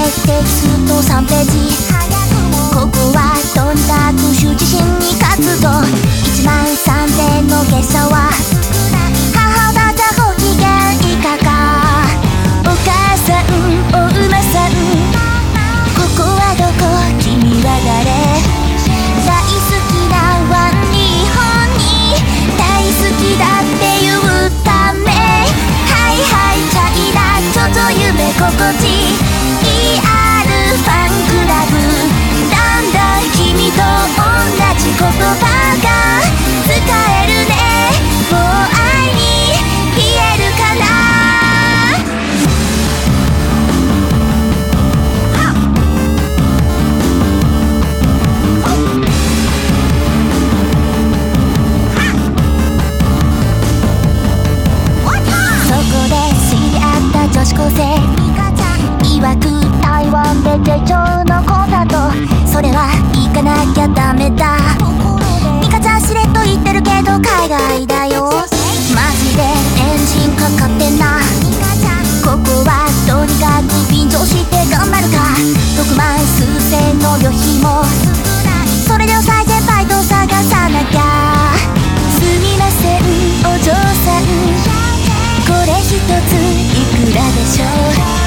テキスト3ページ。ここはとにかく羞恥心に勝つと。1万3000の月謝は母だったご機嫌いかが。お母さんお馬さん、ここはどこ、君は誰。大好きなワン日本に大好きだって言うため。はいはいチャイナちょっと夢心地 ER ファンクラブ。だんだん君と同じ言葉が使えるね。もう愛に言えるかな。そこで知り合った女子高生曰く、台湾で手帳のコンサート、それは行かなきゃダメだ。ミカちゃんしれっと言ってるけど海外だよ。マジでエンジンかかってんな。ここはとにかく便乗して頑張るか。6万数千の旅費もそれで抑えてバイト探さなきゃ。すみませんお嬢さん、これ一ついくらでしょう。